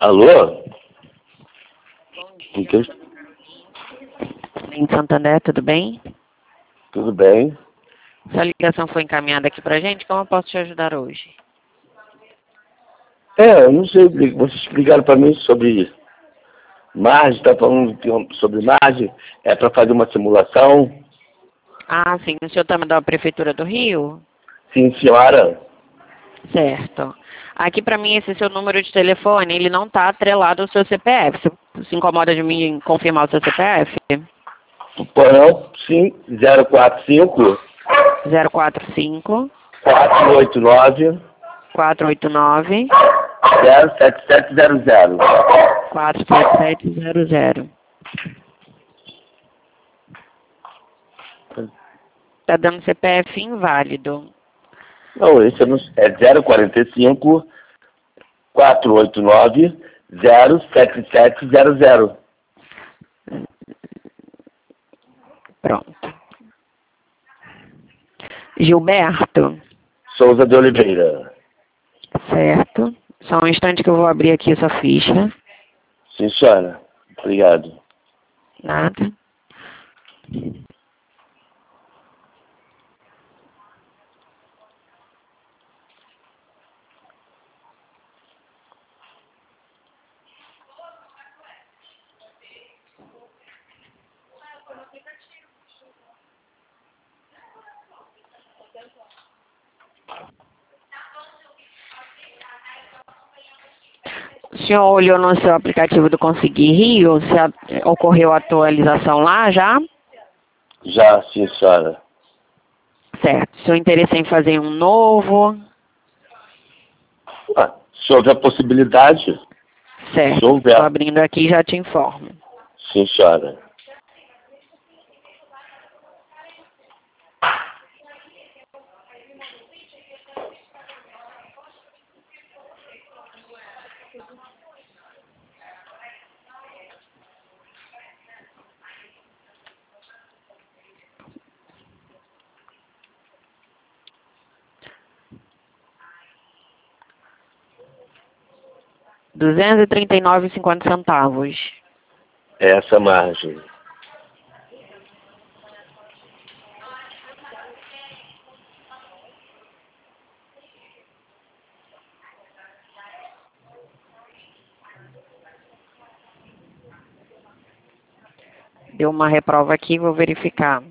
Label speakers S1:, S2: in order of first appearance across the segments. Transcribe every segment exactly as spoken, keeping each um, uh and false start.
S1: Alô?
S2: Bom dia. Em Santander, tudo bem?
S1: Tudo bem?
S2: Sua ligação foi encaminhada aqui pra gente, como eu posso te ajudar hoje?
S1: É, eu não sei, vocês ligaram para mim sobre margem, está falando sobre margem, é para fazer uma simulação?
S2: Ah, sim, o senhor também da Prefeitura do Rio?
S1: Sim, senhora.
S2: Certo. Aqui pra mim esse seu número de telefone, ele não está atrelado ao seu C P F. Você se incomoda de mim confirmar o seu C P F?
S1: Porão, sim, zero quatro cinco,
S2: zero quatro cinco,
S1: quatro oito nove,
S2: quatro oito nove,
S1: zero sete sete zero zero.
S2: quatro sete sete zero zero. Tá dando C P F inválido.
S1: Não, esse é, no, é zero quatro cinco, quatro oito nove, zero sete sete zero zero.
S2: Pronto. Gilberto?
S1: Souza de Oliveira.
S2: Certo. Só um instante que eu vou abrir aqui a sua ficha.
S1: Sim, senhora. Obrigado.
S2: Nada. O senhor olhou no seu aplicativo do Conseguir Rio? Se a, ocorreu a atualização lá já?
S1: Já, sim, senhora.
S2: Certo. Seu interesse é em fazer um novo?
S1: Ah, se houver possibilidade,
S2: Certo.
S1: se houver.
S2: Estou abrindo aqui e já te informo.
S1: Sim, senhora.
S2: duzentos e trinta e nove reais e cinquenta centavos.
S1: Essa margem.
S2: Deu uma reprova aqui, vou verificar.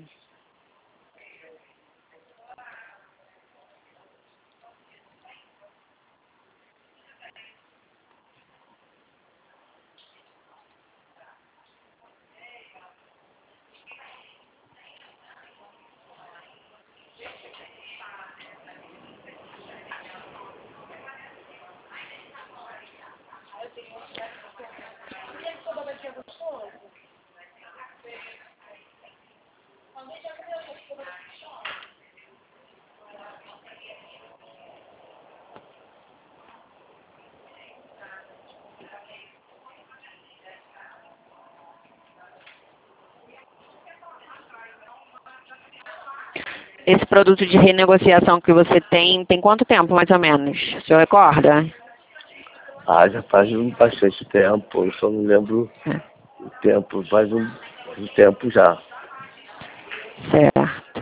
S2: Esse produto de renegociação que você tem, tem quanto tempo, mais ou menos? O senhor recorda?
S1: Ah, já faz um bastante tempo, eu só não lembro
S2: É.
S1: o tempo, faz um, um tempo já.
S2: Certo.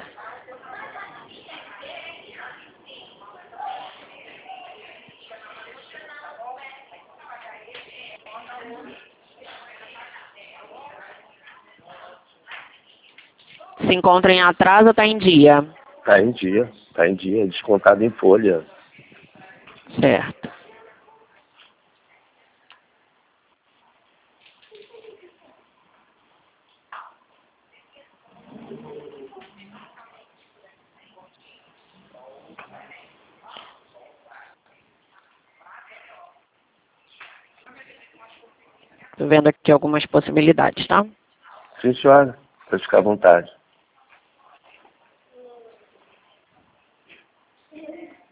S2: Se encontra em atraso ou está em dia?
S1: Tá em dia, tá em dia, descontado em folha.
S2: Certo. Estou vendo aqui algumas possibilidades, tá?
S1: Sim, senhora, pode ficar à vontade.